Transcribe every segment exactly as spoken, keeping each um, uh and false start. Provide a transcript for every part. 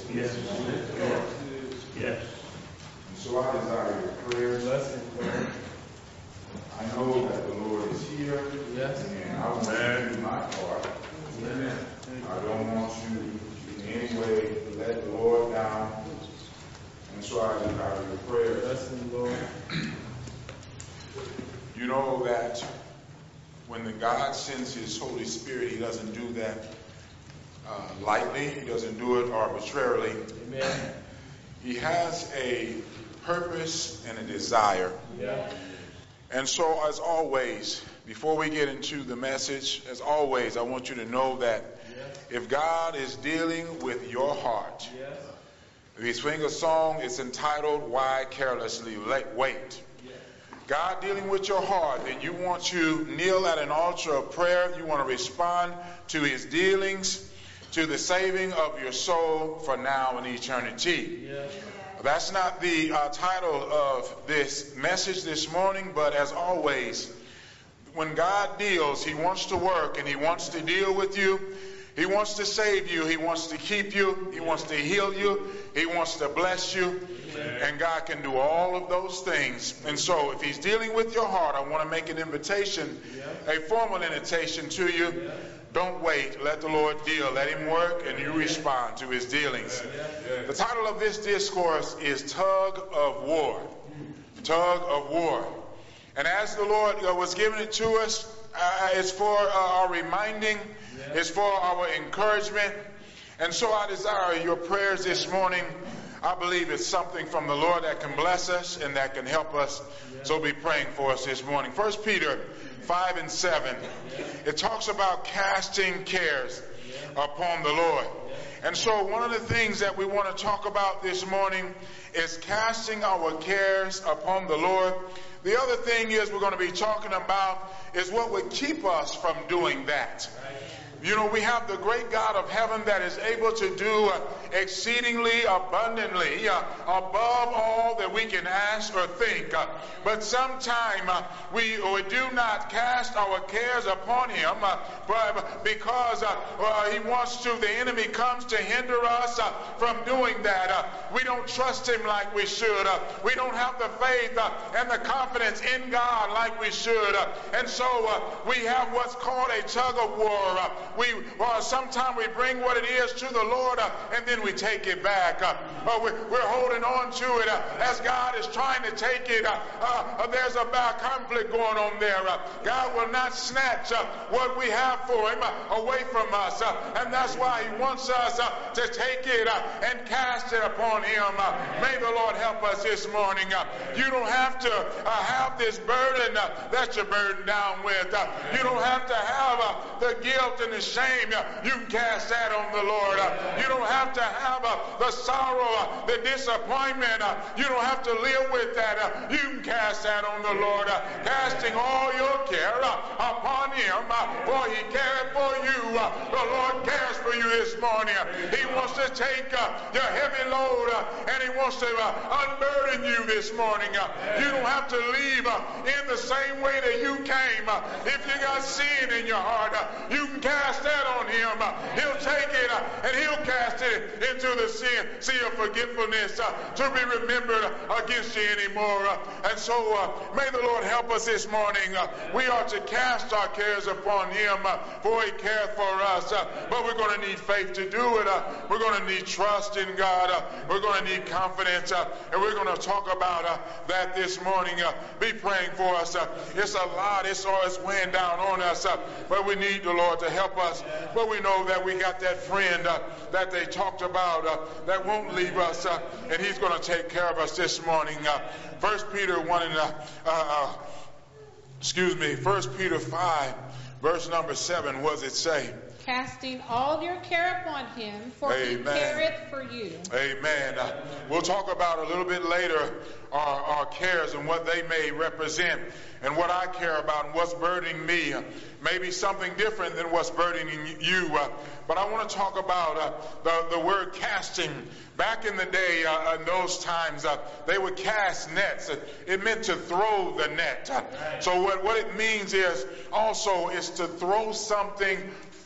Yes. Yes. Yes. And so I desire your prayers. Blessing, Lord. I know that the Lord is here. Yes. And I want to do my part. Amen. I don't want you in any way to let the Lord down. And so I desire your prayers. Blessing, Lord. You know that when the God sends His Holy Spirit, He doesn't do that uh, lightly. He doesn't do it arbitrarily. Amen. He has a purpose and a desire. Yeah. And so, as always, before we get into the message, as always, I want you to know that Yes. if God is dealing with your heart, Yes. if we sing a song, it's entitled, Why Carelessly Wait? Yes. God dealing with your heart, then you want to kneel at an altar of prayer. You want to respond to His dealings, to the saving of your soul for now and eternity. Yes. That's not the uh, title of this message this morning, but as always, when God deals, He wants to work and He wants to deal with you. He wants to save you. He wants to keep you. He wants to heal you. He wants to bless you. Amen. And God can do all of those things. And so if He's dealing with your heart, I want to make an invitation, Yeah. a formal invitation to you. Yeah. Don't wait. Let the Lord deal. Let Him work, and you respond to His dealings. Yeah. The title of this discourse is Tug of War. Tug of War. And as the Lord uh, was giving it to us, uh, it's for uh, our reminding, Yeah. it's for our encouragement. And so I desire your prayers this morning. I believe it's something from the Lord that can bless us and that can help us. Yeah. So be praying for us this morning. First Peter five and seven. Yeah. It talks about casting cares Yeah. upon the Lord. Yeah. And so one of the things that we want to talk about this morning is casting our cares upon the Lord. The other thing is we're going to be talking about is what would keep us from doing that. You know, we have the great God of heaven that is able to do uh, exceedingly abundantly uh, above all that we can ask or think. Uh, but sometime uh, we, we do not cast our cares upon Him uh, but because uh, uh, He wants to, the enemy comes to hinder us uh, from doing that. Uh, we don't trust Him like we should. Uh, we don't have the faith uh, and the confidence in God like we should. Uh, and so uh, we have what's called a tug of war. Uh, We uh, sometimes we bring what it is to the Lord, uh, and then we take it back. Uh, uh, we're, we're holding on to it uh, as God is trying to take it. Uh, uh, there's a bad conflict going on there. Uh, God will not snatch uh, what we have for Him uh, away from us, uh, and that's why He wants us uh, to take it uh, and cast it upon Him. Uh, may the Lord help us this morning. Uh, you don't have to uh, have this burden uh, that you're burdened down with. Uh, you don't have to have uh, the guilt and the shame. You can cast that on the Lord. You don't have to have the sorrow, the disappointment. You don't have to live with that. You can cast that on the Lord. Casting all your care upon Him, for He cared for you. The Lord cares for you this morning. He wants to take your heavy load and He wants to unburden you this morning. You don't have to leave in the same way that you came. If you got sin in your heart, you can cast that on Him. He'll take it and He'll cast it into the sea, sea of forgetfulness uh, to be remembered against you anymore. And so uh, may the Lord help us this morning. Uh, we are to cast our cares upon Him, uh, for He cares for us. Uh, but we're going to need faith to do it. Uh, we're going to need trust in God. Uh, we're going to need confidence. Uh, and we're going to talk about uh, that this morning. Uh, be praying for us. Uh, it's a lot. It's always weighing down on us. Uh, but we need the Lord to help us. But we know that we got that friend uh, that they talked about uh, that won't leave us, uh, and He's going to take care of us this morning. Uh, First Peter one and uh, uh, excuse me, First Peter five, verse number seven. What does it say? Casting all your care upon Him, for He Amen. careth for you. Amen. Uh, we'll talk about a little bit later our, our cares and what they may represent and what I care about and what's burdening me. Uh, maybe something different than what's burdening you. Uh, but I want to talk about uh, the, the word casting. Back in the day, uh, in those times, uh, they would cast nets. Uh, it meant to throw the net. Uh, so what, what it means is also is to throw something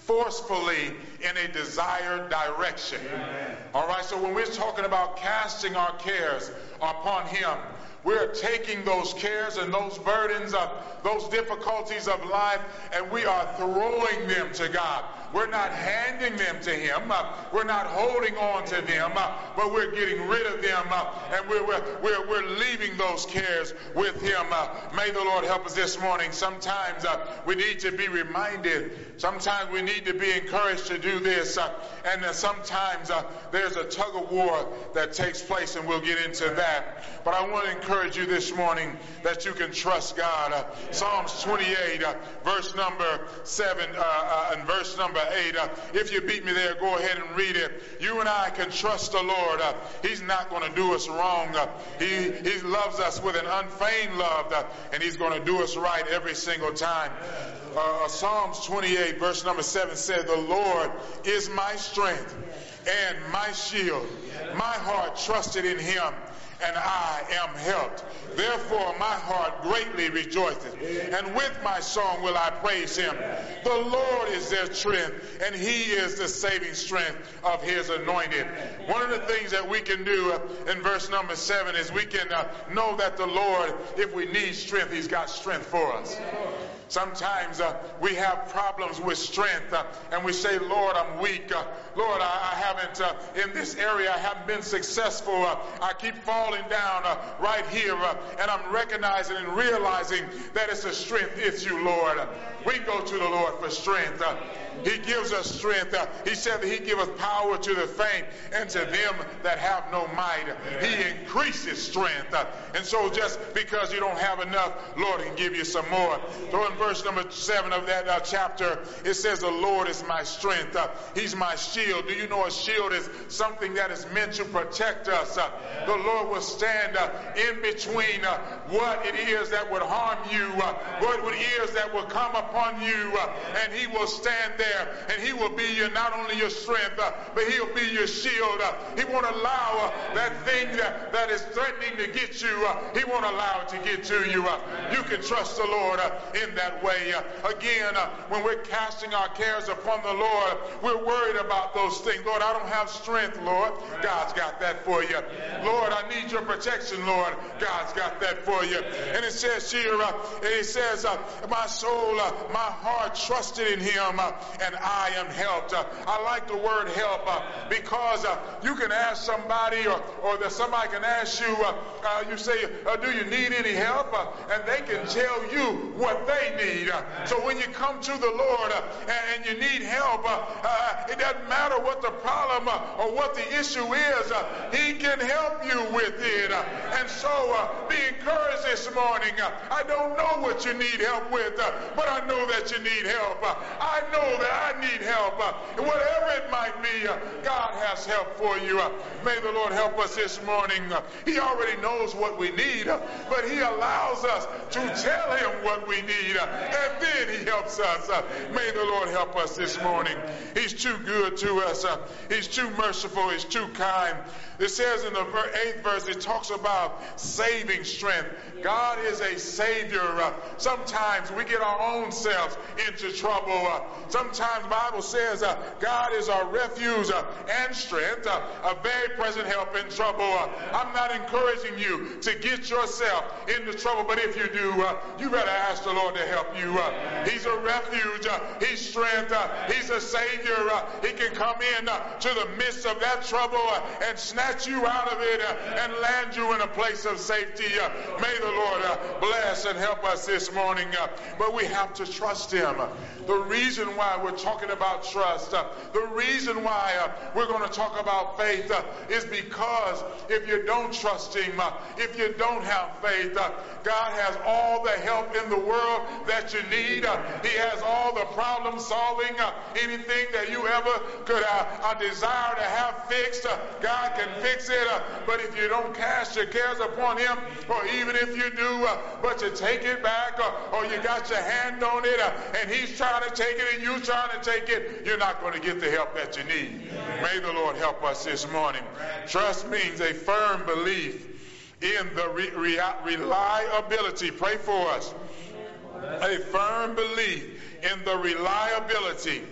forcefully in a desired direction. Amen. All right, so when we're talking about casting our cares upon him, we're taking those cares and those burdens, of those difficulties of life, and we are throwing them to God. We're not handing them to him. Uh, we're not holding on to them, uh, but we're getting rid of them, uh, and we're, we're, we're, we're leaving those cares with him. Uh, may the Lord help us this morning. Sometimes uh, we need to be reminded. Sometimes we need to be encouraged to do this. Uh, and uh, sometimes uh, there's a tug of war that takes place, and we'll get into that. But I want to encourage you this morning that you can trust God. Uh, Psalms twenty-eight, uh, verse number seven, uh, uh, and verse number eight. Uh, if you beat me there, go ahead and read it. You and I can trust the Lord. Uh, he's not going to do us wrong. Uh, he, he loves us with an unfeigned love, uh, and he's going to do us right every single time. Uh, Psalms twenty-eight, verse number seven said, the Lord is my strength and my shield. My heart trusted in him, and I am helped. Therefore my heart greatly rejoiceth, and with my song will I praise him. The Lord is their strength, and he is the saving strength of his anointed. One of the things that we can do uh, in verse number seven is we can uh, know that the Lord, if we need strength, he's got strength for us. Sometimes uh, we have problems with strength, uh, and we say, Lord, I'm weak. Uh, Lord, I, I haven't, uh, in this area, I haven't been successful. Uh, I keep falling down uh, right here, uh, and I'm recognizing and realizing that it's a strength. It's you, Lord. Uh, we go to the Lord for strength. Uh, he gives us strength. Uh, he said that he giveth power to the faint and to them that have no might. He increases strength. Uh, and so just because you don't have enough, Lord can give you some more. So in verse number seven of that uh, chapter, it says, the Lord is my strength. Uh, he's my shield. Do you know a shield is something that is meant to protect us? Uh, the Lord will stand uh, in between uh, what it is that would harm you, uh, what it is that will come upon you, uh, and he will stand there, and he will be your, not only your strength, uh, but he'll be your shield. Uh, he won't allow uh, that thing that, that is threatening to get you, uh, he won't allow it to get to you. Uh, you can trust the Lord uh, in that way. Uh, again, uh, when we're casting our cares upon the Lord, we're worried about those things. Lord, I don't have strength, Lord. God's got that for you. Lord, I need your protection, Lord. God's got that for you. And it says here, uh, it says, uh, my soul, uh, my heart trusted in him, uh, and I am helped. Uh, I like the word help uh, because uh, you can ask somebody, or, or that somebody can ask you, uh, uh, you say, uh, do you need any help? Uh, and they can tell you what they need. Uh, so when you come to the Lord uh, and, and you need help, uh, uh, it doesn't matter what the problem uh, or what the issue is, uh, he can help you with it. Uh, and so uh, be encouraged this morning. Uh, I don't know what you need help with, uh, but I know that you need help. Uh, I know that I need help. Uh, whatever it might be, uh, God has help for you. Uh, may the Lord help us this morning. Uh, he already knows what we need, uh, but he allows us to tell him what we need, uh, and then he helps us. Uh, may the Lord help us this morning. He's too good to us. Uh, he's too merciful. He's too kind. It says in the eighth verse, it talks about saving strength. God is a savior. Uh, sometimes we get our own selves into trouble. Uh, sometimes the Bible says uh, God is our refuge uh, and strength, uh, a very present help in trouble. Uh, I'm not encouraging you to get yourself into trouble, but if you do, uh, you better ask the Lord to help you. Uh, he's a refuge. Uh, he's strength. Uh, he's a savior. Uh, he can come in uh, to the midst of that trouble uh, and snatch you out of it uh, and land you in a place of safety. Uh, may the Lord uh, bless and help us this morning. Uh, but we have to trust him. Uh, the reason why we're talking about trust, uh, the reason why uh, we're going to talk about faith uh, is because if you don't trust him, uh, if you don't have faith, uh, God has all the help in the world that you need. Uh, he has all the problem solving, uh, anything that you ever could uh, uh, desire to have fixed, uh, God can fix it. Uh, but if you don't cast your cares upon him, or even if you do, uh, but you take it back, uh, or you got your hand on it, uh, and he's trying to take it and you trying to take it, you're not going to get the help that you need. May the Lord help us this morning. Trust means a firm belief in the re- re- reliability. Pray for us. A firm belief in the reliability,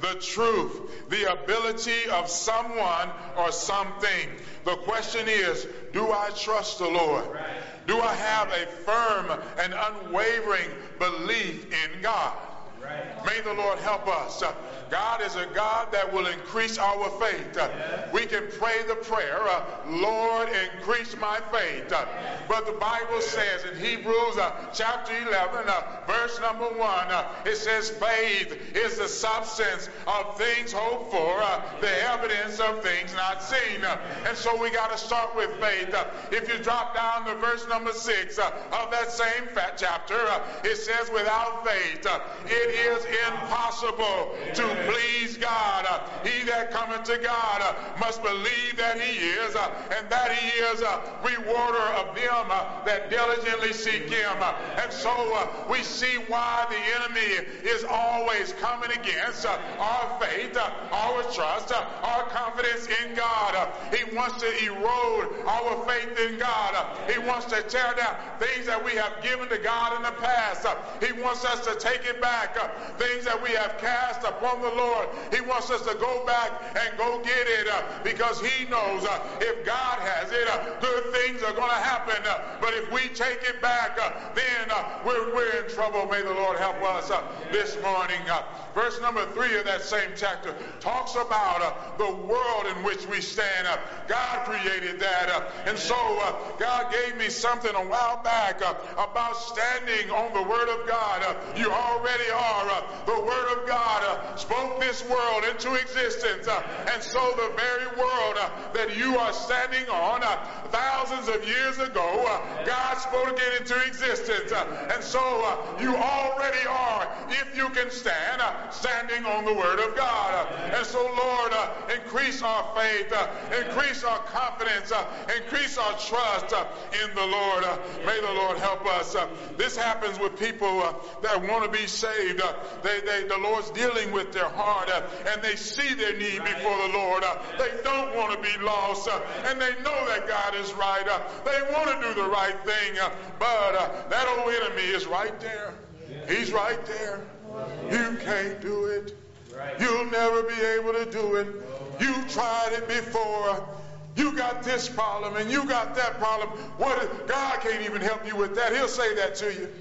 the truth, the ability of someone or something. The question is, do I trust the Lord? Do I have a firm and unwavering belief in God? May the Lord help us. Uh, God is a God that will increase our faith. Uh, we can pray the prayer, uh, Lord, increase my faith. Uh, but the Bible says in Hebrews uh, chapter eleven, uh, verse number one, uh, it says faith is the substance of things hoped for, uh, the evidence of things not seen. Uh, and so we got to start with faith. Uh, if you drop down to verse number six uh, of that same fat chapter, uh, it says without faith, uh, it is impossible to please God. Uh, he that cometh to God uh, must believe that he is, uh, and that he is a rewarder of them uh, that diligently seek him. Uh, and so uh, we see why the enemy is always coming against uh, our faith, uh, our trust, uh, our confidence in God. Uh, he wants to erode our faith in God. Uh, he wants to tear down things that we have given to God in the past. Uh, he wants us to take it back. Uh, things that we have cast upon the Lord. He wants us to go back and go get it uh, because he knows uh, if God has it, uh, good things are going to happen. Uh, but if we take it back, uh, then uh, we're, we're in trouble. May the Lord help us uh, this morning. Uh, verse number three of that same chapter talks about uh, the world in which we stand. Uh, God created that. Uh, and so uh, God gave me something a while back uh, about standing on the Word of God. Uh, you already are. Uh, the Word of God uh, spoke this world into existence. Uh, and so the very world uh, that you are standing on uh, thousands of years ago, uh, God spoke it into existence. Uh, and so uh, you already are, if you can stand, uh, standing on the Word of God. Uh, and so, Lord, uh, increase our faith, uh, increase our confidence, uh, increase our trust uh, in the Lord. Uh, may the Lord help us. Uh, this happens with people uh, that want to be saved. Uh, they, they, the Lord's dealing with their heart, uh, and they see their need before the Lord. Uh, they don't want to be lost, uh, and they know that God is right. Uh, they want to do the right thing, uh, but uh, that old enemy is right there. He's right there. You can't do it. You'll never be able to do it. You tried it before. You got this problem and you got that problem. What is, God can't even help you with that. He'll say that to you.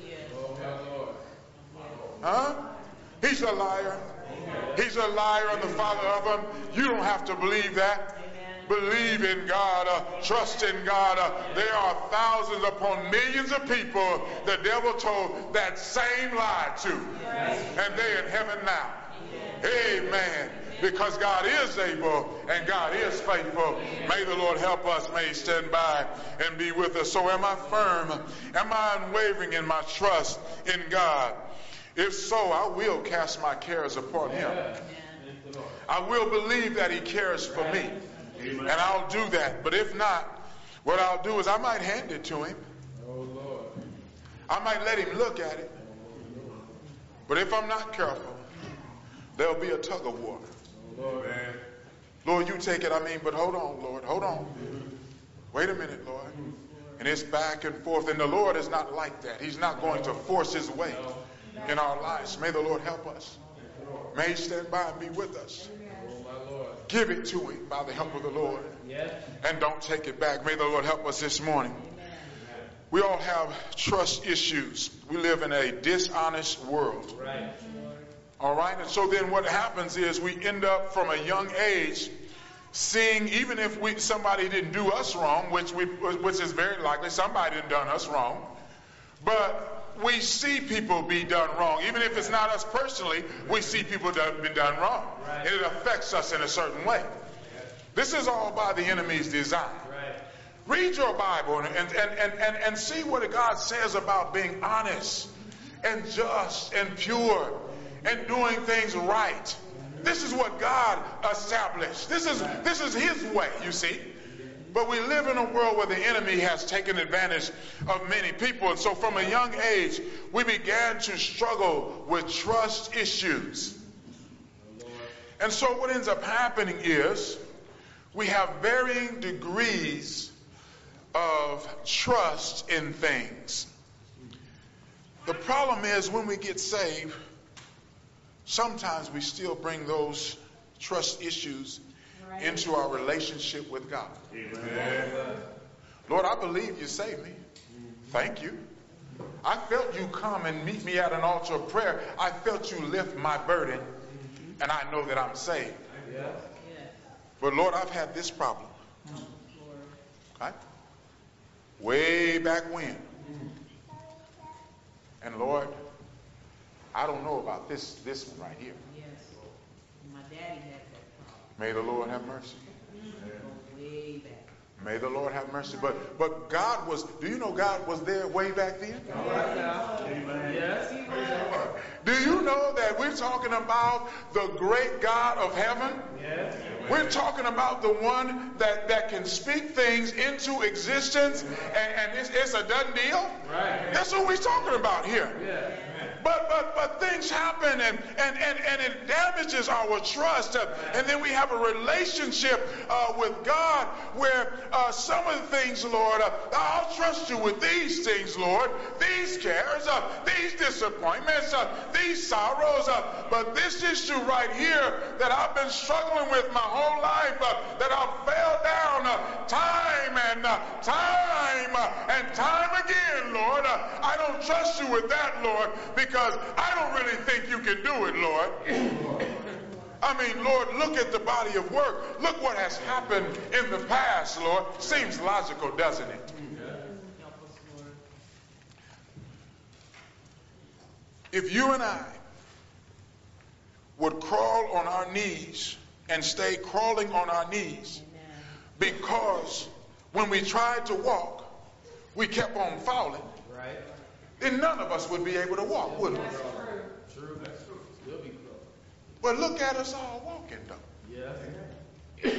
Huh? He's a liar. He's a liar and the father of them. You don't have to believe that. Believe in God, uh, trust in God. Uh, there are thousands upon millions of people the devil told that same lie to, and they're in heaven now. Amen. Because God is able and God is faithful. May the Lord help us. May he stand by and be with us. So am I firm? Am I unwavering in my trust in God? If so, I will cast my cares upon him. I will believe that he cares for me. And I'll do that. But if not, what I'll do is I might hand it to him. I might let him look at it. But if I'm not careful, there'll be a tug of war. Lord, you take it. I mean, but hold on, Lord. Hold on. Wait a minute, Lord. And it's back and forth. And the Lord is not like that. He's not going to force his way in our lives. May the Lord help us. May he stand by and be with us. Give it to him by the help of the Lord. And don't take it back. May the Lord help us this morning. We all have trust issues. We live in a dishonest world. All right? And so then what happens is we end up from a young age seeing, even if we somebody didn't do us wrong, which we which is very likely somebody didn't done us wrong, but we see people be done wrong. Even if it's not us personally, we see people that have been done wrong. And it affects us in a certain way. This is all by the enemy's design. Read your Bible and, and, and, and, and see what God says about being honest and just and pure and doing things right. This is what God established. This is, this is his way, you see. But we live in a world where the enemy has taken advantage of many people. And so from a young age, we began to struggle with trust issues. And so what ends up happening is we have varying degrees of trust in things. The problem is when we get saved, sometimes we still bring those trust issues Right. into our relationship with God. Amen. Lord, I believe you saved me. Thank you. I felt you come and meet me at an altar of prayer. I felt you lift my burden, and I know that I'm saved. Yes. But Lord, I've had this problem. Right? Way back when. And Lord, I don't know about this this one right here. Yes. My daddy had that problem. May the Lord have mercy. Go way back. May the Lord have mercy. But but God was, do you know God was there way back then? All right now. Amen. Yes. Do you know that we're talking about the great God of heaven? Yes. We're talking about the one that, that can speak things into existence, and, and it's, it's a done deal? Right. That's what we're talking about here. Yeah. But but but things happen, and and and, and it damages our trust, uh, and then we have a relationship uh, with God where uh, some of the things, Lord, uh, I'll trust you with these things, Lord, these cares, uh, these disappointments, uh, these sorrows, uh, but this issue right here that I've been struggling with my whole life, uh, that I've fell down uh, time and uh, time uh, and time again, Lord, uh, I don't trust you with that, Lord, because Because I don't really think you can do it, Lord. I mean, Lord, look at the body of work. Look what has happened in the past, Lord. Seems logical, doesn't it? If you and I would crawl on our knees and stay crawling on our knees, because when we tried to walk, we kept on falling, Right. then none of us would be able to walk, would we? True. That's true. Still be close. But look at us all walking, though. Yes.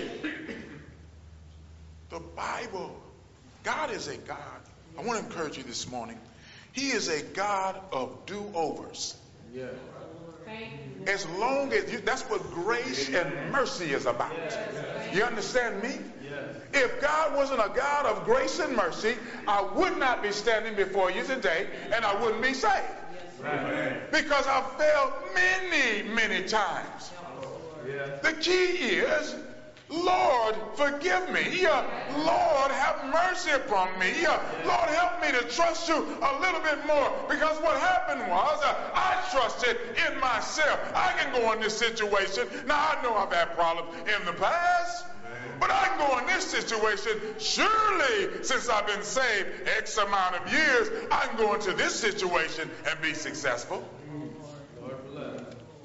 The Bible, God is a God. I want to encourage you this morning. He is a God of do-overs. Yeah. Thank you. As long as you, that's what grace and mercy is about. You understand me? Yes. If God wasn't a God of grace and mercy, I would not be standing before you today, and I wouldn't be saved. Right. Because I've failed many, many times. Yes. The key is, Lord, forgive me. Uh, Lord, have mercy upon me. Uh, Lord, help me to trust you a little bit more. Because what happened was, uh, I trusted in myself. I can go in this situation. Now, I know I've had problems in the past, but I can go in this situation. Surely, since I've been saved X amount of years, I can go into this situation and be successful. Lord bless.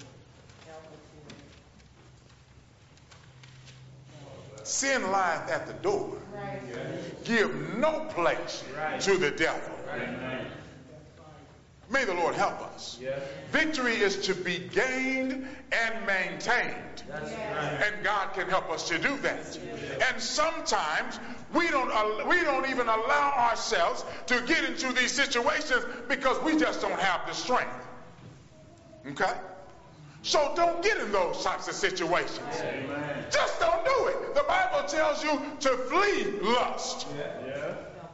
Sin lieth at the door. Right. Give no place Right. to the devil. Amen. May the Lord help us. Yes. Victory is to be gained and maintained. That's right. And God can help us to do that. And sometimes we don't al- we don't even allow ourselves to get into these situations because we just don't have the strength. Okay? So don't get in those types of situations. Amen. Just don't do it. The Bible tells you to flee lust. Yeah. Yeah.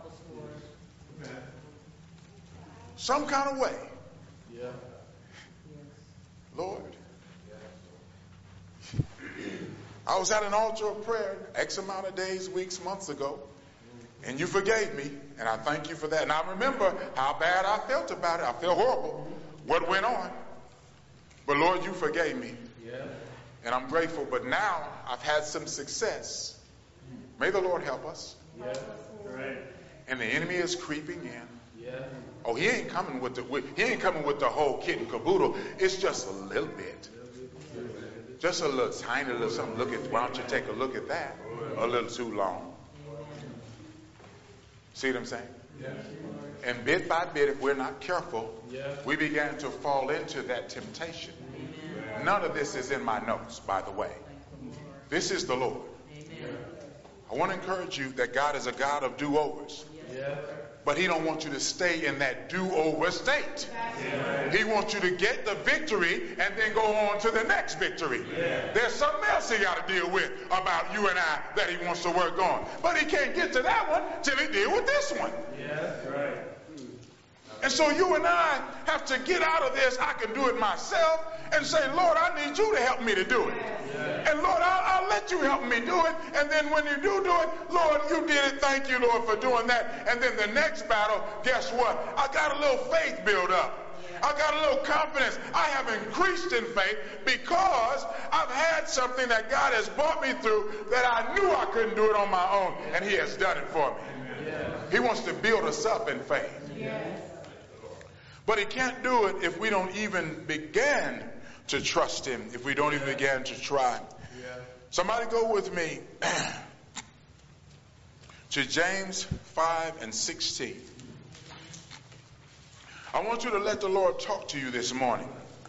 Some kind of way. Yeah. Lord. I was at an altar of prayer X amount of days, weeks, months ago, and you forgave me, and I thank you for that. And I remember how bad I felt about it. I felt horrible. What went on? But Lord, you forgave me, Yeah. and I'm grateful. But now I've had some success. May the Lord help us. Yeah. Right. And the enemy is creeping in. Yeah. Oh, he ain't coming with the with, he ain't coming with the whole kit and caboodle. It's just a little bit, just a little tiny little something. Look at. Why don't you take a look at that? A little too long. See what I'm saying? Yeah. And bit by bit, if we're not careful, Yeah. we began to fall into that temptation. None of this is in my notes, by the way. This is the Lord. I want to encourage you that God is a God of do-overs. Yeah. But he don't want you to stay in that do-over state. He wants you to get the victory and then go on to the next victory. Yeah. There's something else he got to deal with about you and I that he wants to work on. But he can't get to that one till he deal with this one. Yeah. Right. And so you and I have to get out of this, I can do it myself, and say, Lord, I need you to help me to do it. Yeah. And Lord, I'll, I'll let you help me do it. And then when you do do it, Lord, you did it. Thank you, Lord, for doing that. And then the next battle, guess what? I got a little faith built up. I got a little confidence. I have increased in faith because I've had something that God has brought me through that I knew I couldn't do it on my own, and he has done it for me. Yes. He wants to build us up in faith. Yes. But he can't do it if we don't even begin to trust him, if we don't even begin to try. Yeah. Somebody go with me to James five and sixteen. I want you to let the Lord talk to you this morning.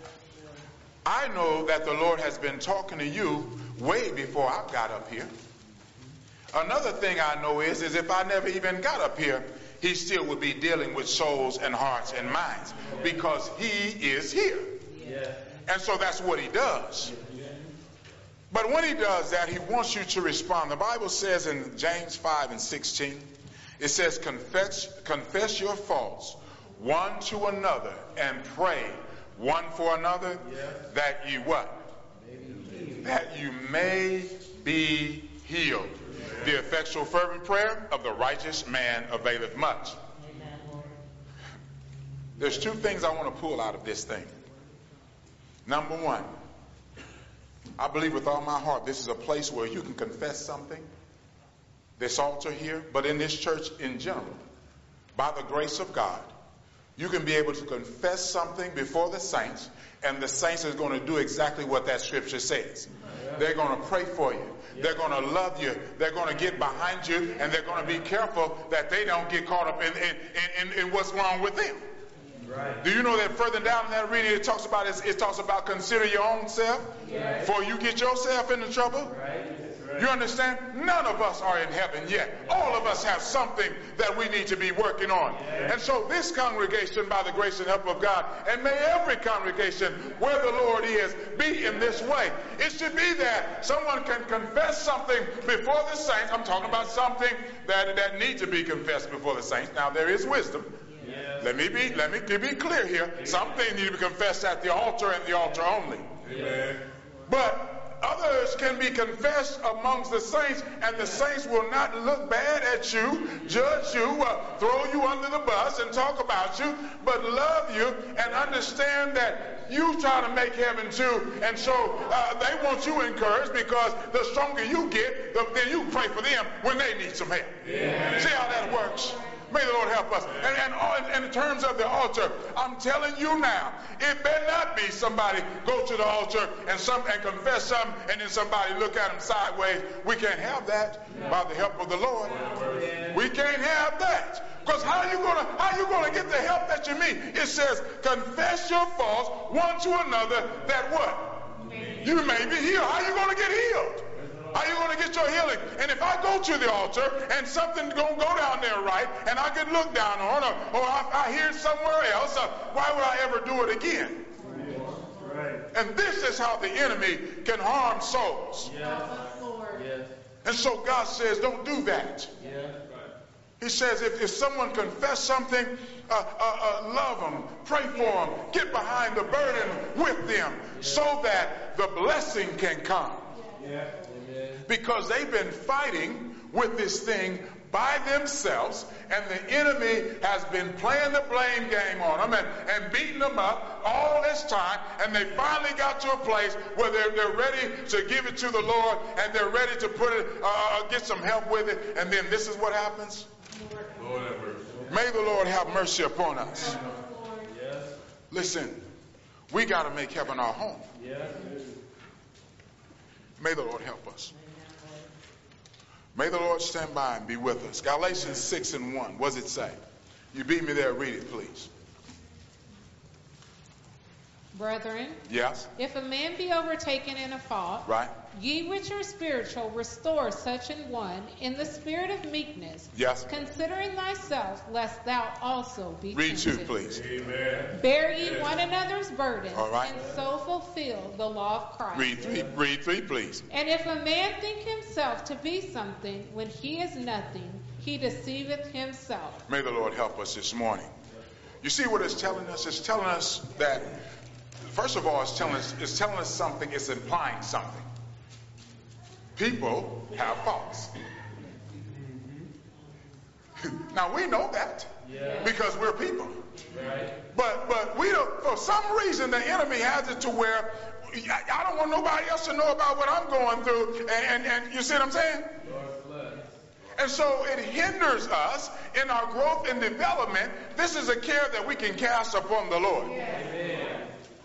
I know that the Lord has been talking to you way before I got up here. Another thing I know is, is if I never even got up here, he still would be dealing with souls and hearts and minds because he is here. And so that's what he does. But when he does that, he wants you to respond. The Bible says in James five and sixteen, it says, confess, confess your faults one to another and pray one for another, yes, that you what? That you may be healed. Yes. The effectual fervent prayer of the righteous man availeth much. Amen. There's two things I want to pull out of this thing. Number one, I believe with all my heart this is a place where you can confess something, this altar here, but in this church in general, by the grace of God, you can be able to confess something before the saints, and the saints are going to do exactly what that scripture says. They're going to pray for you. They're going to love you. They're going to get behind you, and they're going to be careful that they don't get caught up in, in, in, in what's wrong with them. Right. Do you know that further down in that reading it talks about it talks about consider your own self, right, before you get yourself into trouble? Right. You understand? None of us are in heaven yet. All of us have something that we need to be working on. Yeah. And so this congregation, by the grace and help of God, and may every congregation where the Lord is, be in this way. It should be that someone can confess something before the saints. I'm talking about something that, that needs to be confessed before the saints. Now, there is wisdom. Yes. Let me be, let me be clear here. Some things need to be confessed at the altar and the altar only. Amen. But others can be confessed amongst the saints, and the saints will not look bad at you, judge you, uh, throw you under the bus and talk about you, but love you and understand that you try to make heaven too. And so uh, they want you encouraged, because the stronger you get, the, then you pray for them when they need some help. Yeah. See how that works? May the Lord help us. And, and, and in terms of the altar, I'm telling you now, it better not be somebody go to the altar and some and confess something, and then somebody look at them sideways. We can't have that by the help of the Lord. We can't have that. Because how are you gonna how you gonna get the help that you need? It says, confess your faults one to another, that what? You may be healed. How are you gonna get healed? How are you going to get your healing? And if I go to the altar and something's going to go down there right, and I get looked down on, or, or I, I hear it somewhere else, uh, why would I ever do it again? Right. And this is how the enemy can harm souls. Yes. Yes. And so God says, don't do that. Yes. He says, if, if someone confess something, uh, uh, uh, love them, pray for them, get behind the burden with them, yes, so that the blessing can come. Yes. Because they've been fighting with this thing by themselves, and the enemy has been playing the blame game on them and, and beating them up all this time, and they finally got to a place where they're, they're ready to give it to the Lord, and they're ready to put it, uh, get some help with it, and then this is what happens. Lord have mercy. May the Lord have mercy upon us. Yes. Listen, we got to make heaven our home. Yes. May the Lord help us. May the Lord stand by and be with us. Galatians six and one. What does it say? You beat me there. Read it, please. Brethren, yes, if a man be overtaken in a fault, right, ye which are spiritual, restore such an one in the spirit of meekness, yes, considering thyself, lest thou also be Read tempted. two, please. Amen. Bear ye yes. one another's burdens, all right, and so fulfill the law of Christ. Read three, read three, please. And if a man think himself to be something when he is nothing, he deceiveth himself. May the Lord help us this morning. You see what it's telling us? It's telling us that, first of all, it's telling us, it's telling us something, it's implying something. People have faults. Now we know that Yeah. because we're people. Right. But but we don't, for some reason the enemy has it to where I, I don't want nobody else to know about what I'm going through. And, and, and you see what I'm saying? Lord bless. And so it hinders us in our growth and development. This is a care that we can cast upon the Lord. Amen.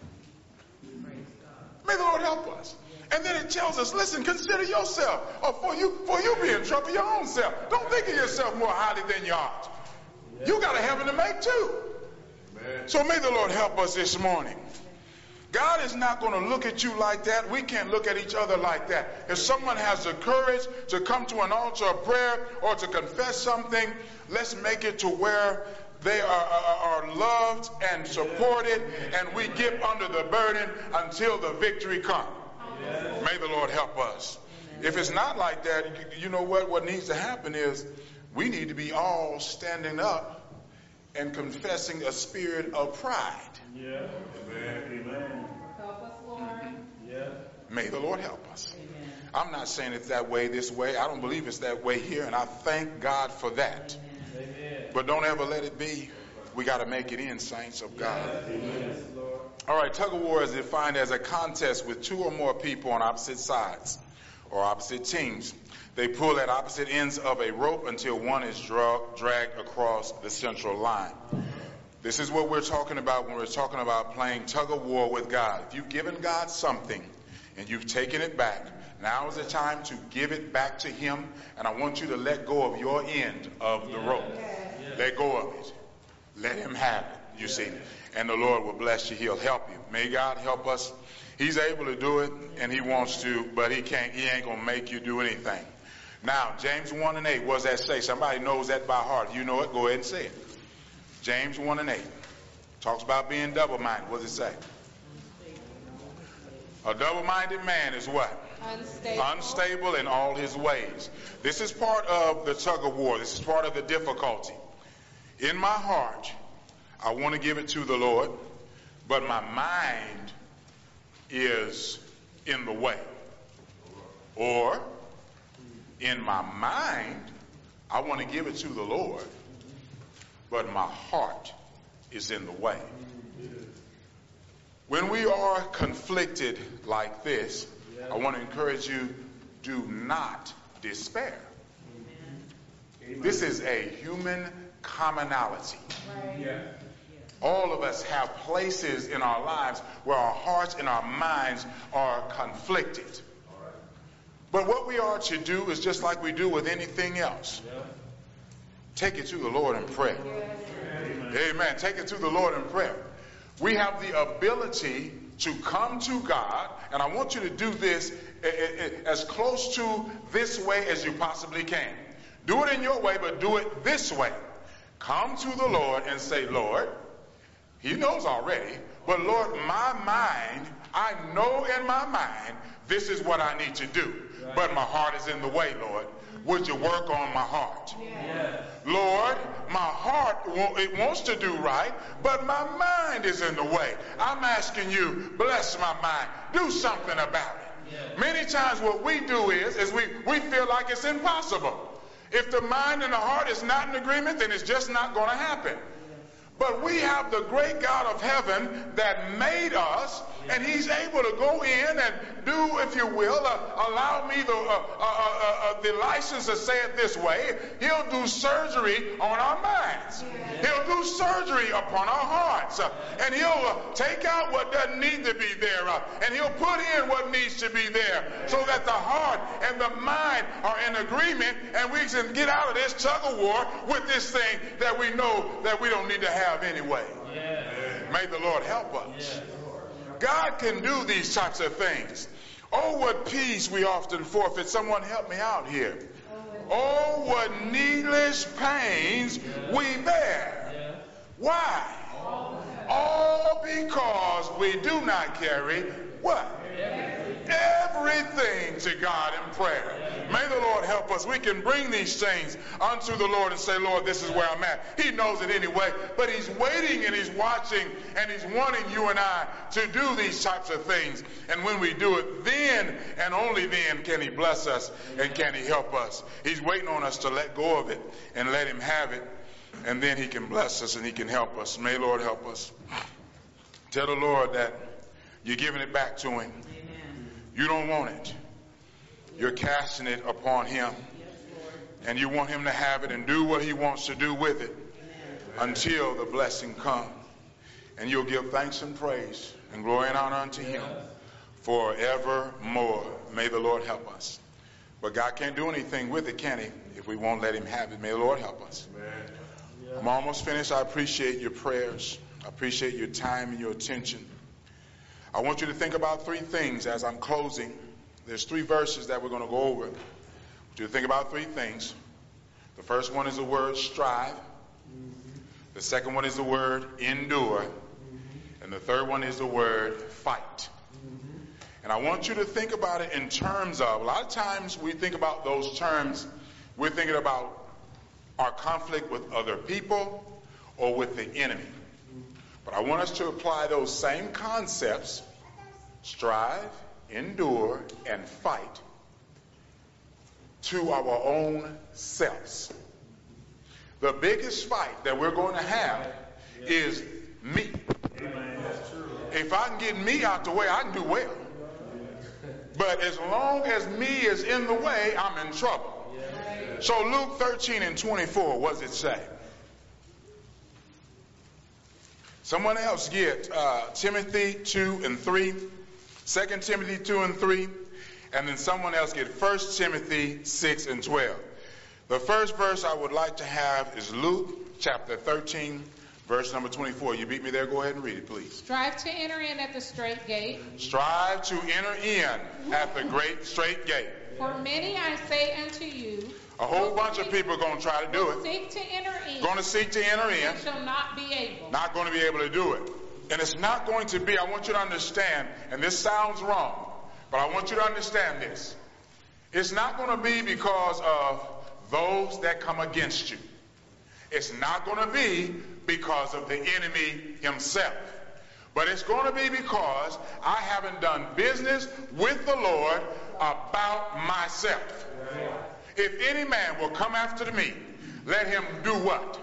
May the Lord help us. And then it tells us, listen, consider yourself. Or for you, for you be in trouble your own self. Don't think of yourself more highly than you ought. You got a heaven to make too. Amen. So may the Lord help us this morning. God is not going to look at you like that. We can't look at each other like that. If someone has the courage to come to an altar of prayer or to confess something, let's make it to where they are, are, are loved and supported, and we get under the burden until the victory comes. Yes. May the Lord help us. If it's not like that, you know what? What needs to happen is we need to be all standing up and confessing a spirit of pride. Yeah. Amen. Amen. Help us, Lord. Yeah. May the Lord help us. Amen. I'm not saying it's that way this way. I don't believe it's that way here, and I thank God for that. Amen. But don't ever let it be. We got to make it in, saints of God. Yes, Lord. All right, tug of war is defined as a contest with two or more people on opposite sides or opposite teams. They pull at opposite ends of a rope until one is dra- dragged across the central line. This is what we're talking about when we're talking about playing tug of war with God. If you've given God something and you've taken it back, now is the time to give it back to Him, and I want you to let go of your end of the rope. Let go of it. Let Him have it, you see. And the Lord will bless you. He'll help you. May God help us. He's able to do it, and He wants to, but He can't. He ain't going to make you do anything. Now, James one and eight, what does that say? Somebody knows that by heart. If you know it, go ahead and say it. James one and eight talks about being double-minded. What does it say? A double-minded man is what? Unstable. Unstable in all his ways. This is part of the tug of war. This is part of the difficulty. In my heart, I want to give it to the Lord, but my mind is in the way. Or, in my mind, I want to give it to the Lord, but my heart is in the way. When we are conflicted like this, I want to encourage you, do not despair. This is a human commonality. Yeah. All of us have places in our lives where our hearts and our minds are conflicted. But what we are to do is just like we do with anything else. Yeah. Take it to the Lord in prayer. Amen. Amen. Take it to the Lord in prayer. We have the ability to come to God, and I want you to do this as close to this way as you possibly can. Do it in your way, but do it this way. Come to the Lord and say, Lord, He knows already, but Lord, my mind, I know in my mind this is what I need to do, but my heart is in the way, Lord. Would you work on my heart? Yes. Lord, my heart, it wants to do right, but my mind is in the way. I'm asking you, bless my mind. Do something about it. Yes. Many times what we do is, is we, we feel like it's impossible. If the mind and the heart is not in agreement, then it's just not going to happen. But we have the great God of heaven that made us, and He's able to go in and do, if you will, uh, allow me the, uh, uh, uh, uh, the license to say it this way. He'll do surgery on our minds. He'll do surgery upon our hearts. Uh, and He'll uh, take out what doesn't need to be there. Uh, and He'll put in what needs to be there so that the heart and the mind are in agreement, and we can get out of this tug of war with this thing that we know that we don't need to have anyway. Yes. May the Lord help us. Yes. God can do these types of things. Oh, what peace we often forfeit. Someone help me out here. Oh, what needless pains we bear. Yes. Why? All because we do not carry what? Everything to God in prayer. May the Lord help us. We can bring these things unto the Lord and say, Lord, this is where I'm at. He knows it anyway, but he's waiting and he's watching and he's wanting you and I to do these types of things. And when we do it, then and only then can he bless us and can he help us. He's waiting on us to let go of it and let him have it. And then he can bless us and he can help us. May the Lord help us. Tell the Lord that you're giving it back to him. Amen. You don't want it. You're casting it upon him. And you want him to have it and do what he wants to do with it until the blessing comes. And you'll give thanks and praise and glory and honor unto him forevermore. May the Lord help us. But God can't do anything with it, can he, if we won't let him have it? May the Lord help us. I'm almost finished. I appreciate your prayers. I appreciate your time and your attention. I want you to think about three things as I'm closing. There's three verses that we're going to go over. I want you to think about three things. The first one is the word strive. The second one is the word endure. And the third one is the word fight. And I want you to think about it in terms of, a lot of times we think about those terms, we're thinking about our conflict with other people or with the enemy. But I want us to apply those same concepts, strive, endure, and fight, to our own selves. The biggest fight that we're going to have is me. If I can get me out the way, I can do well. But as long as me is in the way, I'm in trouble. So Luke thirteen and twenty-four, what does it say? Someone else get uh, Timothy two and three, Second Timothy two and three, and then someone else get First Timothy six and twelve. The first verse I would like to have is Luke chapter thirteen, verse number twenty-four. You beat me there? Go ahead and read it, please. Strive to enter in at the straight gate. Strive to enter in at the great straight gate. For many, I say unto you, A whole bunch of people are going to try to do it. seek to enter in, Going to seek to enter in. and shall not be able. Not going to be able to do it. And it's not going to be, I want you to understand, and this sounds wrong, but I want you to understand this. It's not going to be because of those that come against you. It's not going to be because of the enemy himself. But it's going to be because I haven't done business with the Lord about myself. If any man will come after me, let him do what?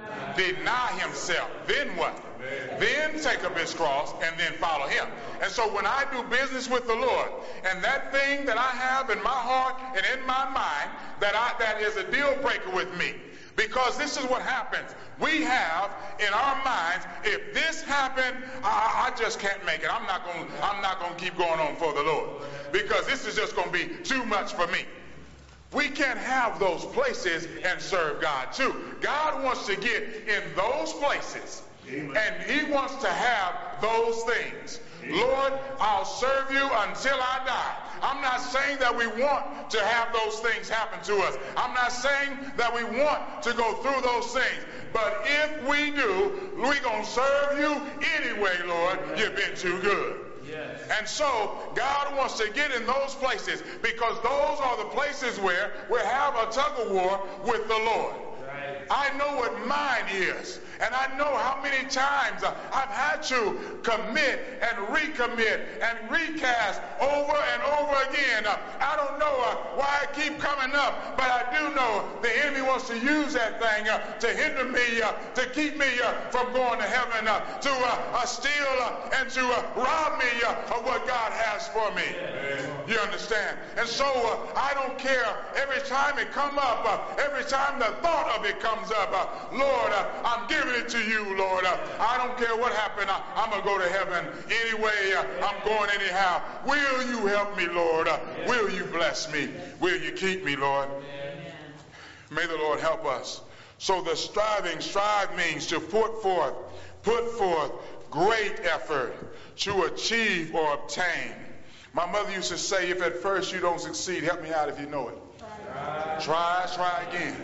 Deny himself. Then what? Then take up his cross and then follow him. And so when I do business with the Lord, and that thing that I have in my heart and in my mind that I that is a deal breaker with me, because this is what happens. We have in our minds, if this happened, I, I just can't make it. I'm not going. I'm not going to keep going on for the Lord, because this is just going to be too much for me. We can't have those places and serve God too. God wants to get in those places. Amen. And he wants to have those things. Amen. Lord, I'll serve you until I die. I'm not saying that we want to have those things happen to us. I'm not saying that we want to go through those things. But if we do, we're going to serve you anyway, Lord. You've been too good. Yes. And so God wants to get in those places, because those are the places where we have a tug of war with the Lord. Right. I know what mine is, and I know how many times I've had to commit and recommit and recast over and over again. I don't know why I keep coming up, but I do know the enemy wants to use that thing to hinder me, to keep me from going to heaven, to steal and to rob me of what God has for me. You understand? And so I don't care every time it come up, every time the thought of it comes up, Lord, I'm giving it to you, Lord. I don't care what happened. I'm going to go to heaven anyway. I'm going anyhow. Will you help me, Lord? Will you bless me? Will you keep me, Lord? May the Lord help us. So the striving, strive means to put forth, put forth great effort to achieve or obtain. My mother used to say, if at first you don't succeed, help me out if you know it. Try, try, try again.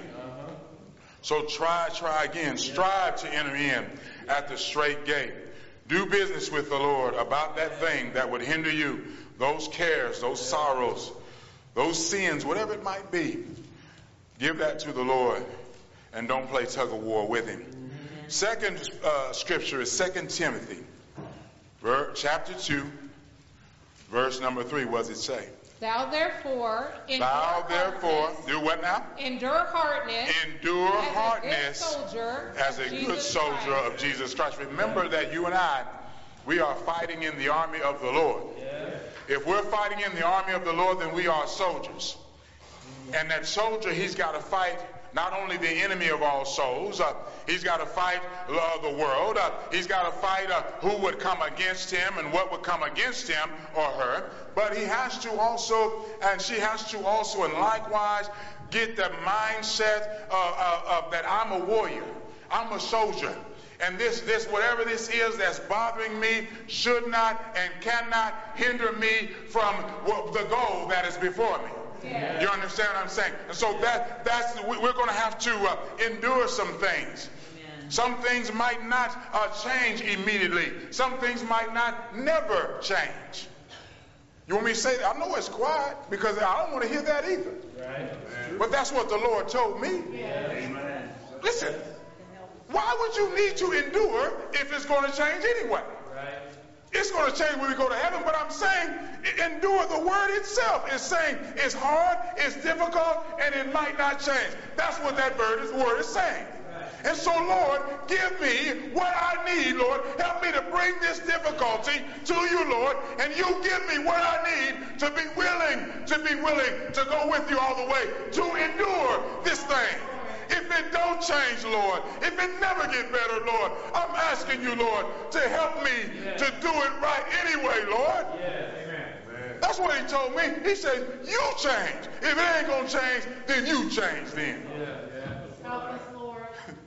So try, try again. Strive to enter in at the straight gate. Do business with the Lord about that thing that would hinder you, those cares, those sorrows, those sins, whatever it might be, give that to the Lord and don't play tug of war with him. Second uh, scripture is Second Timothy, ver- chapter two, verse number three. What does it say? Thou therefore endure Thou therefore, hardness, do what now? endure hardness Endure as hardness a good soldier as a of good Jesus soldier Christ. of Jesus Christ. Remember that you and I, we are fighting in the army of the Lord. If we're fighting in the army of the Lord, then we are soldiers. And that soldier, he's got to fight not only the enemy of all souls, uh, he's got to fight uh, the world. Uh, he's got to fight uh, who would come against him and what would come against him or her. But he has to also, and she has to also, and likewise, get the mindset uh, uh, uh, that I'm a warrior. I'm a soldier. And this, this, whatever this is that's bothering me should not and cannot hinder me from well, the goal that is before me. Yeah. You understand what I'm saying? And so that that's we're going to have to uh, endure some things. Amen. Some things might not uh, change immediately. Some things might not never change. You want me to say that? I know it's quiet because I don't want to hear that either. Right. But that's what the Lord told me. Yeah. Amen. Listen, why would you need to endure if it's going to change anyway? Right. It's going to change when we go to heaven, but I'm saying endure. The word itself is saying it's hard, it's difficult, and it might not change. That's what that word is, word is saying. And so, Lord, give me what I need, Lord. Help me to bring this difficulty to you, Lord, and you give me what I need to be willing, to be willing to go with you all the way, to endure this thing. If it don't change, Lord, if it never get better, Lord, I'm asking you, Lord, to help me yeah. to do it right anyway, Lord. Yeah. Amen. That's what he told me. He said, you change. If it ain't going to change, then you change then. Yeah. Yeah. Help us, Lord.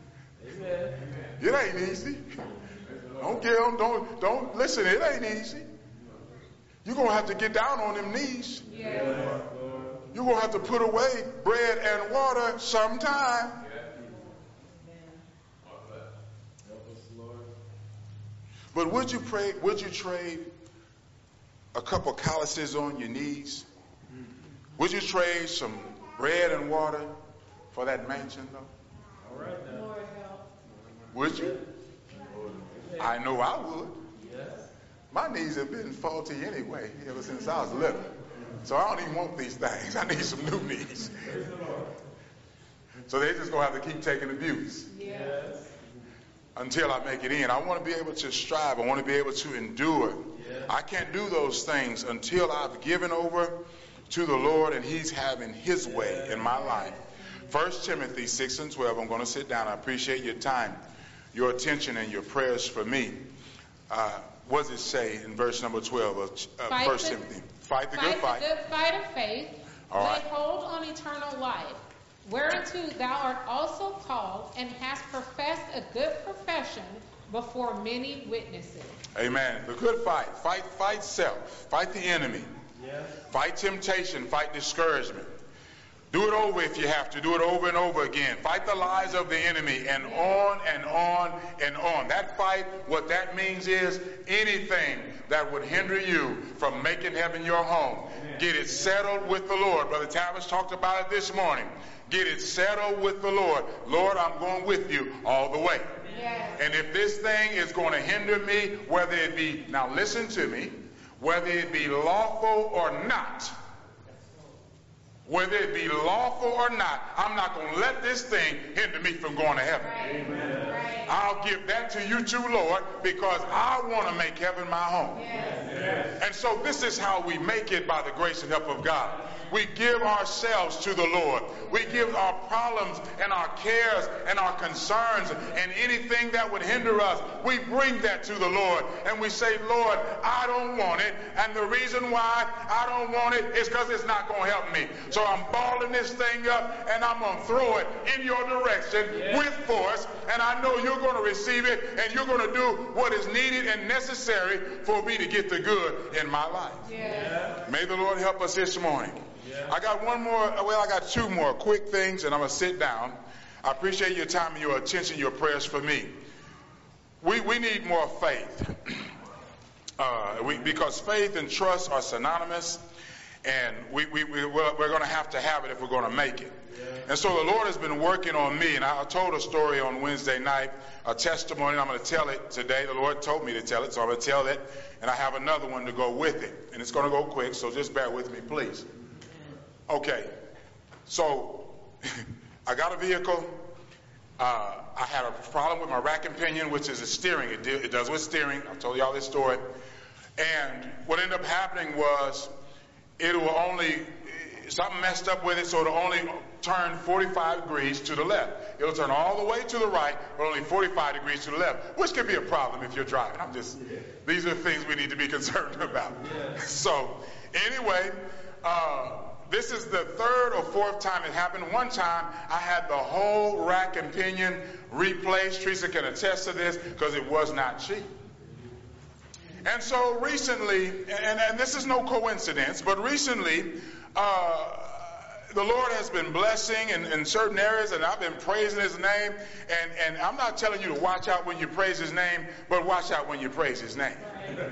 Amen. It ain't easy. Don't get on, don't, don't, listen, it ain't easy. You're going to have to get down on them knees. Yeah. You're going to have to put away bread and water sometime. But would you pray, would you trade a couple calluses on your knees? Would you trade some bread and water for that mansion though? All right now. Lord help. Would you? I know I would. Yes. My knees have been faulty anyway ever since I was little. So I don't even want these things. I need some new knees. So they just going to have to keep taking abuse. Yes. Until I make it in. I want to be able to strive. I want to be able to endure. Yes. I can't do those things until I've given over to the Lord and he's having his way in my life. First Timothy six and twelve. I'm going to sit down. I appreciate your time, your attention, and your prayers for me. Uh, what does it say in verse number twelve of uh, First Timothy? Fight the good fight. Fight the good fight of faith. All right. Lay hold on eternal life, whereunto thou art also called, and hast professed a good profession before many witnesses. Amen. The good fight. Fight, fight self. Fight the enemy. Yes. Fight temptation. Fight discouragement. Do it over if you have to. Do it over and over again. Fight the lies of the enemy and on and on and on. That fight, what that means is anything that would hinder you from making heaven your home. Amen. Get it settled with the Lord. Brother Tavis talked about it this morning. Get it settled with the Lord. Lord, I'm going with you all the way. Yes. And if this thing is going to hinder me, whether it be, now listen to me, whether it be lawful or not, whether it be lawful or not, I'm not going to let this thing hinder me from going to heaven. Amen. Right. I'll give that to you too, Lord, because I want to make heaven my home. Yes. Yes. And so this is how we make it by the grace and help of God. We give ourselves to the Lord. We give our problems and our cares and our concerns and anything that would hinder us. We bring that to the Lord and we say, Lord, I don't want it. And the reason why I don't want it is because it's not going to help me. So I'm balling this thing up and I'm going to throw it in your direction Yeah. with force. And I know you're going to receive it and you're going to do what is needed and necessary for me to get the good in my life. Yes. May the Lord help us this morning. Yeah. I got one more, well, I got two more quick things, and I'm going to sit down. I appreciate your time and your attention, your prayers for me. We we need more faith. Uh, we, because faith and trust are synonymous. And we, we, we, we're, we're going to have to have it if we're going to make it. And so the Lord has been working on me, and I told a story on Wednesday night, a testimony, and I'm going to tell it today. The Lord told me to tell it, so I'm going to tell it, and I have another one to go with it. And it's going to go quick, so just bear with me, please. Okay, so I got a vehicle. Uh, I had a problem with my rack and pinion, which is a steering. It, do, it does with steering. I told y'all this story. And what ended up happening was it will only, something messed up with it, so it'll only turn forty-five degrees to the left. It'll turn all the way to the right, but only forty-five degrees to the left, which can be a problem if you're driving. I'm just, yeah. These are things we need to be concerned about. Yeah. So anyway, uh, this is the third or fourth time it happened. One time I had the whole rack and pinion replaced. Teresa can attest to this because it was not cheap. And so recently, and, and this is no coincidence, but recently, uh, the Lord has been blessing in, in certain areas, and I've been praising His name. And, and I'm not telling you to watch out when you praise His name, but watch out when you praise His name.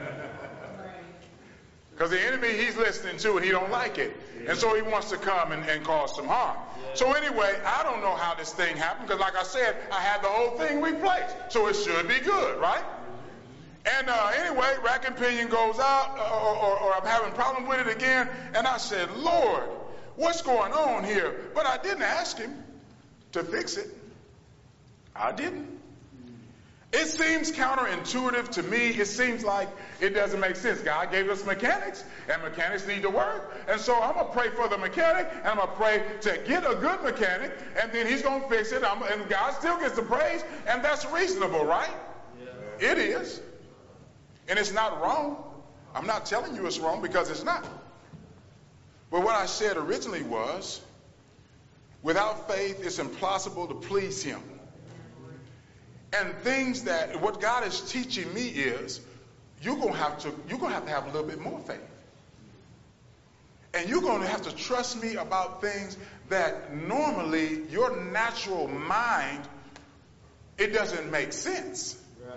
Because the enemy, he's listening to, and he don't like it. And so he wants to come and, and cause some harm. So anyway, I don't know how this thing happened, because like I said, I had the whole thing replaced. So it should be good, right? And uh, anyway, rack and pinion goes out, or, or, or I'm having a problem with it again. And I said, Lord, what's going on here? But I didn't ask Him to fix it. I didn't. It seems counterintuitive to me. It seems like it doesn't make sense. God gave us mechanics, and mechanics need to work. And so I'm going to pray for the mechanic, and I'm going to pray to get a good mechanic, and then he's going to fix it. I'm, and God still gets the praise, and that's reasonable, right? Yeah. It is. And it's not wrong. I'm not telling you it's wrong, because it's not. But what I said originally was, without faith, it's impossible to please Him. And things that, what God is teaching me is, you're going to have to, you're going to have to have a little bit more faith. And you're going to have to trust me about things that normally your natural mind, it doesn't make sense. Right.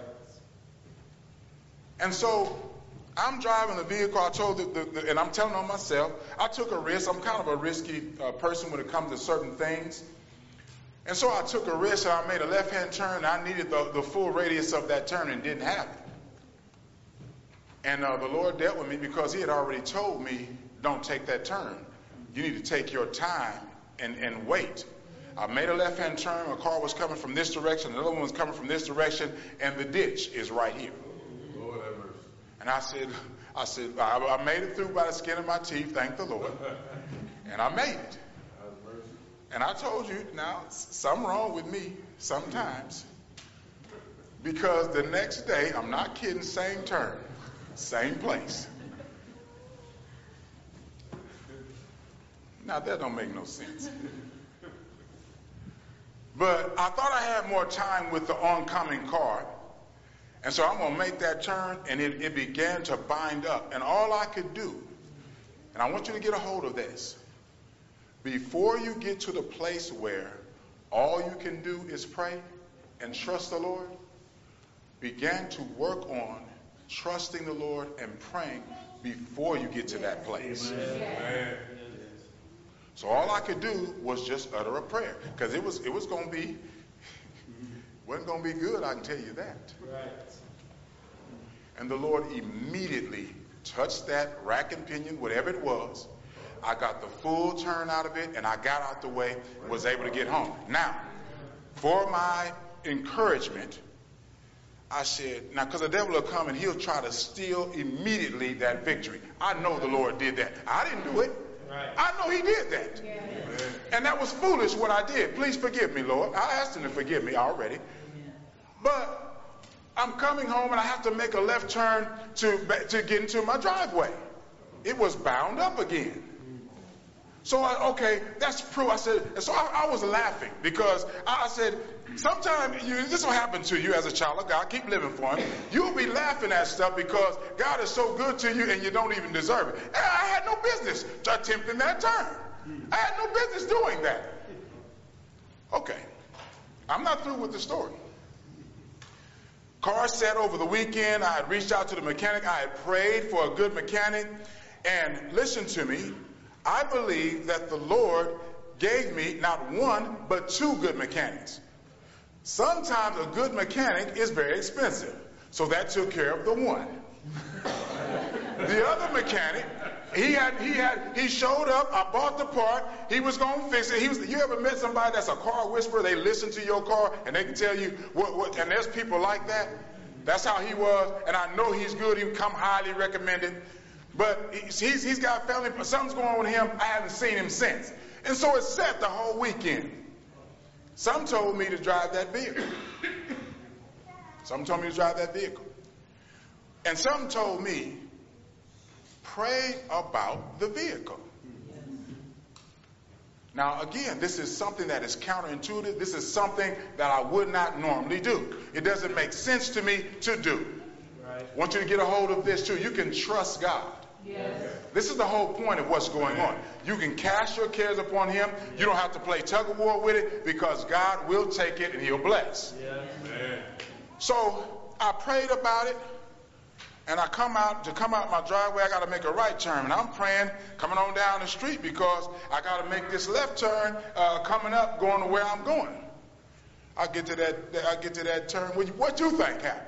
And so I'm driving the vehicle. I told the, the, the and I'm telling on myself, I took a risk. I'm kind of a risky uh, person when it comes to certain things. And so I took a risk, and I made a left-hand turn. I needed the, the full radius of that turn and didn't have it. And uh, the Lord dealt with me because He had already told me, don't take that turn. You need to take your time and, and wait. I made a left-hand turn. A car was coming from this direction. Another one was coming from this direction. And the ditch is right here. Lord have mercy. And I said, I said, I, I made it through by the skin of my teeth, thank the Lord. And I made it. And I told you, now, something wrong with me sometimes. Because the next day, I'm not kidding, same turn, same place. Now, that don't make no sense. But I thought I had more time with the oncoming car. And so I'm going to make that turn, and it, it began to bind up. And all I could do, and I want you to get a hold of this, before you get to the place where all you can do is pray and trust the Lord, begin to work on trusting the Lord and praying before you get to that place. Amen. So all I could do was just utter a prayer, because it was it was going to be wasn't going to be good, I can tell you that. Right. And the Lord immediately touched that rack and pinion, whatever it was. I got the full turn out of it, and I got out the way and was able to get home. Now, for my encouragement, I said, now, because the devil will come and he'll try to steal immediately that victory. I know the Lord did that. I didn't do it. Right. I know He did that. Yeah. And that was foolish what I did. Please forgive me, Lord. I asked Him to forgive me already. But I'm coming home, and I have to make a left turn to, to get into my driveway. It was bound up again. So, I, okay, that's true. I said, and so I, I was laughing, because I, I said, sometimes you, this will happen to you as a child of God. Keep living for Him. You'll be laughing at stuff because God is so good to you and you don't even deserve it. And I had no business attempting that turn. I had no business doing that. Okay, I'm not through with the story. Car set over the weekend. I had reached out to the mechanic. I had prayed for a good mechanic. And listen to me, I believe that the Lord gave me not one, but two good mechanics. Sometimes a good mechanic is very expensive, so that took care of the one. The other mechanic, he had, he had, he showed up. I bought the part. He was gonna fix it. He was. You ever met somebody that's a car whisperer? They listen to your car and they can tell you what. what and there's people like that. That's how he was, and I know he's good. He come highly recommended. But he's he's got family. Something's going on with him. I haven't seen him since, and so it's set the whole weekend. Some told me to drive that vehicle. Some told me to drive that vehicle. And some told me, pray about the vehicle. Now, again, this is something that is counterintuitive. This is something that I would not normally do. It doesn't make sense to me to do. Right. I want you to get a hold of this, too. You can trust God. Yes. This is the whole point of what's going on. You can cast your cares upon him. You don't have to play tug of war with it because God will take it and he'll bless. Yes. So I prayed about it, and I come out to come out my driveway. I got to make a right turn, and I'm praying coming on down the street because I got to make this left turn uh, coming up, going to where I'm going. I get to that. I get to that turn. What you, what you think happened?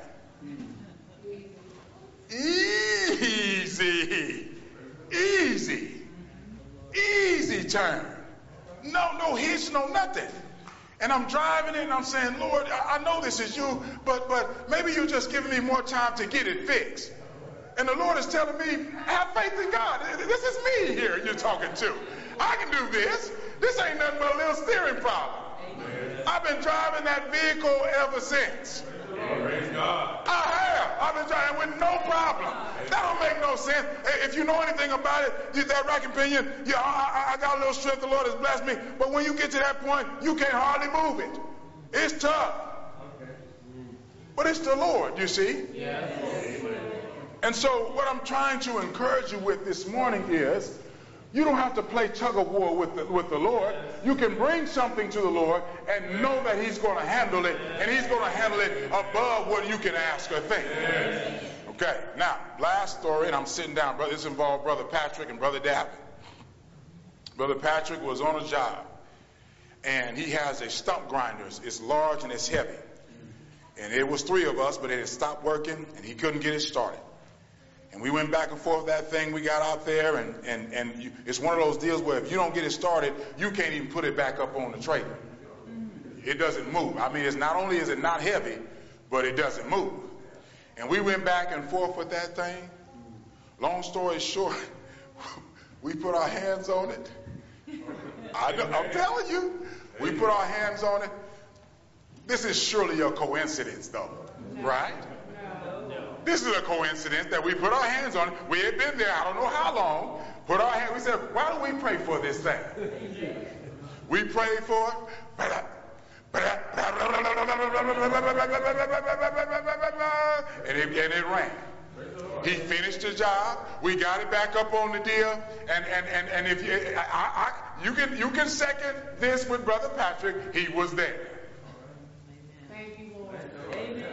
Easy, easy, easy turn. No, no hitch, no nothing. And I'm driving it and I'm saying, Lord, I know this is you, but but maybe you're just giving me more time to get it fixed. And the Lord is telling me, have faith in God. This is me here you're talking to. I can do this. This ain't nothing but a little steering problem. Amen. I've been driving that vehicle ever since. Praise God. I have. I've been driving with no problem. That don't make no sense. If you know anything about it, you, that rack opinion, yeah, I, I got a little strength. The Lord has blessed me. But when you get to that point, you can't hardly move it. It's tough. Okay. But it's the Lord, you see. Yes. And so what I'm trying to encourage you with this morning is, you don't have to play tug of war with the, with the Lord. You can bring something to the Lord and know that he's going to handle it, and he's going to handle it above what you can ask or think. Okay, now, last story, and I'm sitting down. Brother, this involved Brother Patrick and Brother Davin. Brother Patrick was on a job, and he has a stump grinder. It's large and it's heavy. And it was three of us, but it had stopped working, and he couldn't get it started. And we went back and forth that thing. We got out there, and, and, and you, it's one of those deals where if you don't get it started, you can't even put it back up on the trailer. It doesn't move. I mean, it's not only is it not heavy, but it doesn't move. And we went back and forth with that thing. Long story short, we put our hands on it. I know, I'm telling you, we put our hands on it. This is surely a coincidence, though, right? This is a coincidence that we put our hands on it. We had been there, I don't know how long. Put our hands. We said, why don't we pray for this thing? We prayed for it. And it, and it ran. He finished the job. We got it back up on the deal. And and and, and if you, I, I, you can you can second this with Brother Patrick. He was there. Thank you, Lord. Amen.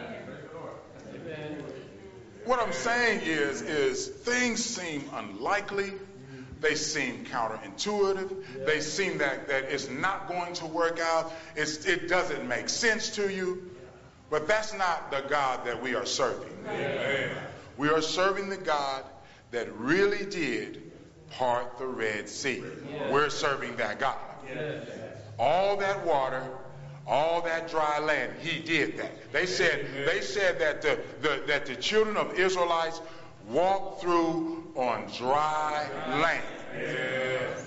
What I'm saying is, is things seem unlikely. They seem counterintuitive. They seem that, that it's not going to work out. It's, it doesn't make sense to you. But that's not the God that we are serving. Amen. We are serving the God that really did part the Red Sea. Yes. We're serving that God. Yes. All that water, all that dry land, he did that. They said they said that the, the that the children of Israelites walked through on dry land. Yes.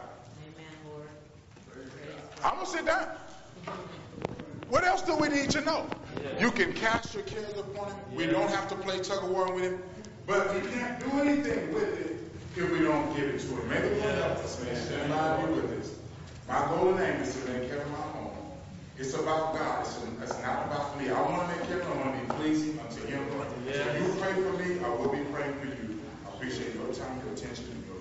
I'm gonna sit down. What else do we need to know? You can cast your cares upon him. We don't have to play tug of war with him. But we can't do anything with it if we don't give it to him. May the Lord help us, man. Stand by me with this. My goal and aim is to make care of my home. It's about God. It's, it's not about me. I want to make care of him. I want to be pleasing unto him. Yes. So you pray for me, I will be praying for you. I appreciate your time, your attention, and your